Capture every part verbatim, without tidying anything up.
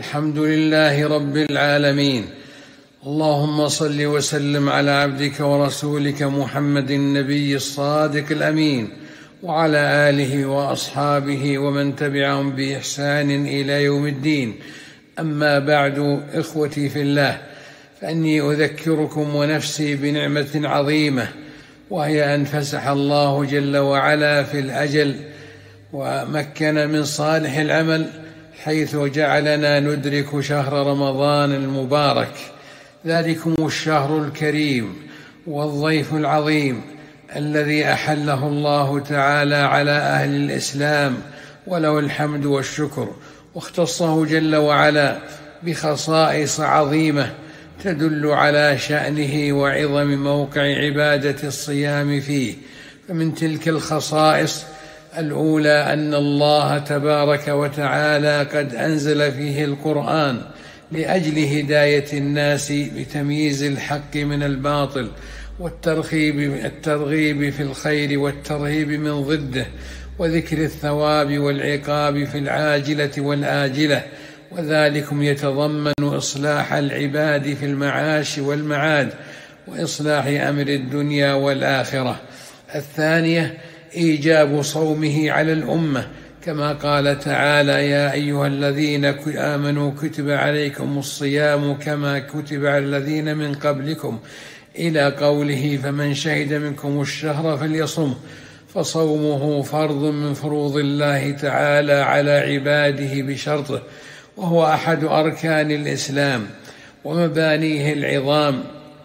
الحمد لله رب العالمين. اللهم صل وسلم على عبدك ورسولك محمد النبي الصادق الأمين، وعلى آله وأصحابه ومن تبعهم بإحسان إلى يوم الدين. أما بعد، إخوتي في الله، فإني أذكركم ونفسي بنعمة عظيمة، وهي أن فسح الله جل وعلا في الأجل ومكن من صالح العمل، حيث جعلنا ندرك شهر رمضان المبارك، ذلكم الشهر الكريم والضيف العظيم الذي أحله الله تعالى على أهل الإسلام، وله الحمد والشكر، واختصه جل وعلا بخصائص عظيمة تدل على شأنه وعظم موقع عبادة الصيام فيه. فمن تلك الخصائص الأولى أن الله تبارك وتعالى قد أنزل فيه القرآن لأجل هداية الناس بتمييز الحق من الباطل، والترغيب الترغيب في الخير والترهيب من ضده، وذكر الثواب والعقاب في العاجلة والآجلة، وذلكم يتضمن إصلاح العباد في المعاش والمعاد، وإصلاح أمر الدنيا والآخرة. الثانية إيجاب صومه على الأمة، كما قال تعالى: يا أيها الذين آمنوا كتب عليكم الصيام كما كتب على الذين من قبلكم، إلى قوله: فمن شهد منكم الشهر فليصمه. فصومه فرض من فروض الله تعالى على عباده بشرطه، وهو أحد أركان الإسلام ومبانيه العظام،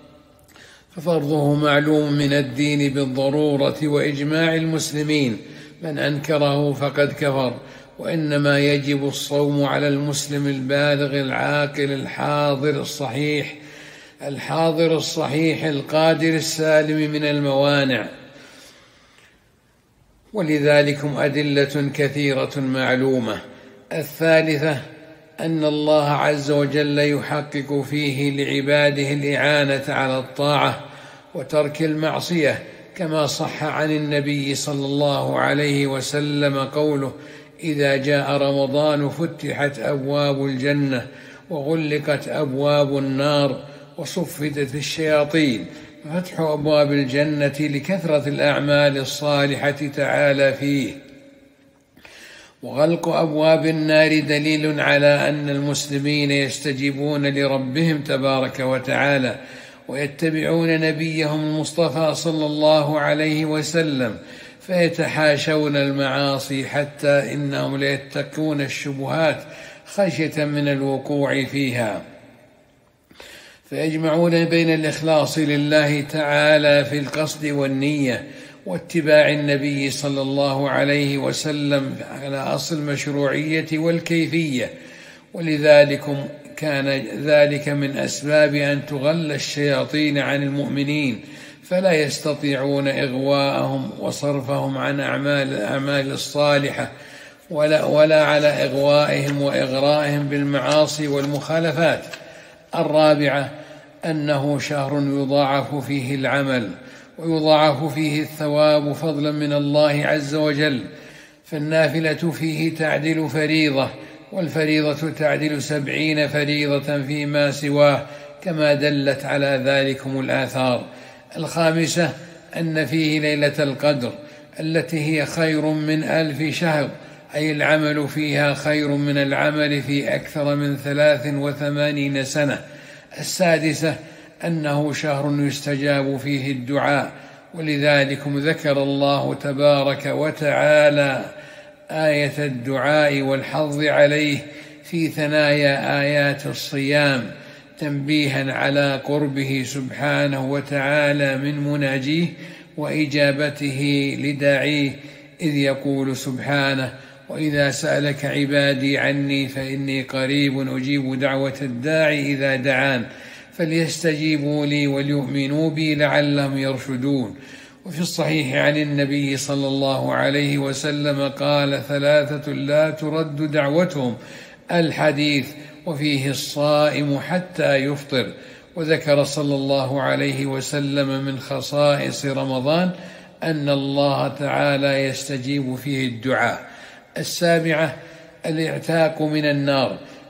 ففرضه معلوم من الدين بالضرورة وإجماع المسلمين، من أنكره فقد كفر. وإنما يجب الصوم على المسلم البالغ العاقل الحاضر الصحيح الحاضر الصحيح القادر السالم من الموانع، ولذلكم أدلة كثيرة معلومة. الثالثة أن الله عز وجل يحقق فيه لعباده الإعانة على الطاعة وترك المعصية، كما صح عن النبي صلى الله عليه وسلم قوله: إذا جاء رمضان فتحت أبواب الجنة وغلقت أبواب النار وصفدت الشياطين. فتح أبواب الجنة لكثرة الأعمال الصالحة تعالى فيه، وغلق أبواب النار دليل على أن المسلمين يستجيبون لربهم تبارك وتعالى، ويتبعون نبيهم المصطفى صلى الله عليه وسلم، فيتحاشون المعاصي، حتى إنهم ليتقون الشبهات خشية من الوقوع فيها، فيجمعون بين الإخلاص لله تعالى في القصد والنية واتباع النبي صلى الله عليه وسلم على أصل المشروعية والكيفية. ولذلك كان ذلك من أسباب أن تغل الشياطين عن المؤمنين، فلا يستطيعون إغواءهم وصرفهم عن أعمال الأعمال الصالحة، ولا, ولا على إغوائهم وإغرائهم بالمعاصي والمخالفات. الرابعة أنه شهر يضاعف فيه العمل ويضاعف فيه الثواب فضلا من الله عز وجل، فالنافلة فيه تعدل فريضة، والفريضة تعدل سبعين فريضة فيما سواه، كما دلت على ذلكم الآثار. الخامسة أن فيه ليلة القدر التي هي خير من ألف شهر، أي العمل فيها خير من العمل في أكثر من ثلاث وثمانين سنة. السادسة أنه شهر يستجاب فيه الدعاء، ولذلكم ذكر الله تبارك وتعالى آية الدعاء والحظ عليه في ثنايا آيات الصيام، تنبيها على قربه سبحانه وتعالى من مناجيه وإجابته لداعيه، إذ يقول سبحانه: وإذا سألك عبادي عني فإني قريب أجيب دعوة الداعي إذا دعان فليستجيبوا لي وليؤمنوا بي لعلهم يرشدون. وفي الصحيح عن النبي صلى الله عليه وسلم قال: ثلاثة لا ترد دعوتهم، الحديث وفيه الصائم حتى يفطر. وذكر صلى الله عليه وسلم من خصائص رمضان أن الله تعالى يستجيب فيه الدعاء. السابعة الاعتاق من النار،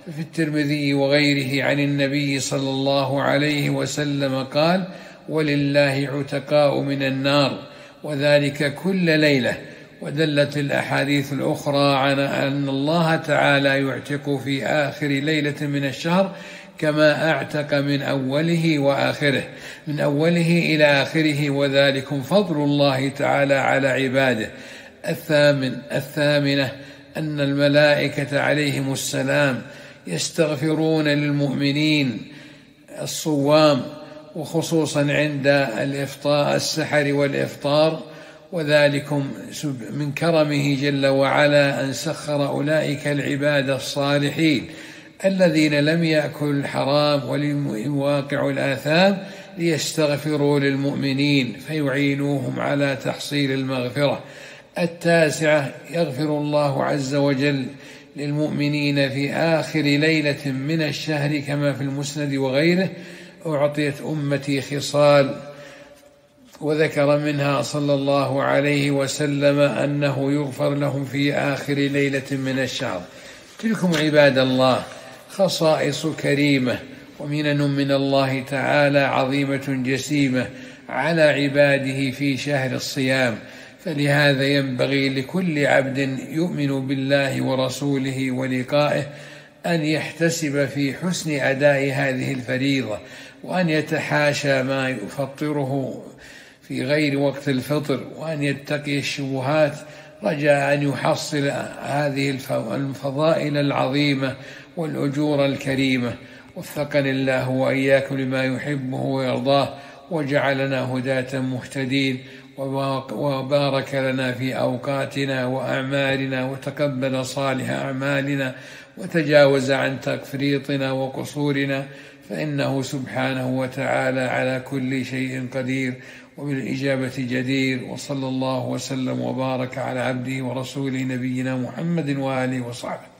في الترمذي وغيره عن النبي صلى الله عليه وسلم قال: ولله عتقاء من النار، وذلك كل ليلة. ودلت الأحاديث الأخرى على أن الله تعالى يعتق في آخر ليلة من الشهر كما أعتق من أوله وآخره من أوله إلى آخره، وذلك فضل الله تعالى على عباده. الثامن الثامنة أن الملائكة عليهم السلام يستغفرون للمؤمنين الصوام، وخصوصا عند الإفطار السحر والإفطار، وذلك من كرمه جل وعلا أن سخر أولئك العباد الصالحين الذين لم يأكلوا الحرام ولم يواقعوا الآثام ليستغفروا للمؤمنين فيعينوهم على تحصيل المغفرة. التاسعة يغفر الله عز وجل للمؤمنين في آخر ليلة من الشهر كما في المسند وغيره: أعطيت أمتي خصال، وذكر منها صلى الله عليه وسلم أنه يغفر لهم في آخر ليلة من الشهر. تلكم عباد الله خصائص كريمة ومنن من الله تعالى عظيمة جسيمة على عباده في شهر الصيام، فلهذا ينبغي لكل عبد يؤمن بالله ورسوله ولقائه أن يحتسب في حسن أداء هذه الفريضة، وأن يتحاشى ما يفطره في غير وقت الفطر، وأن يتقي الشبهات رجاء أن يحصل هذه الفضائل العظيمة والأجور الكريمة. وفقني الله وإياكم لما يحبه ويرضاه، وجعلنا هداة مهتدين، وبارك لنا في أوقاتنا وأعمالنا، وتقبل صالح أعمالنا، وتجاوز عن تفريطنا وقصورنا، فإنه سبحانه وتعالى على كل شيء قدير وبالإجابة جدير. وصلى الله وسلم وبارك على عبده ورسوله نبينا محمد وآله وصحبه.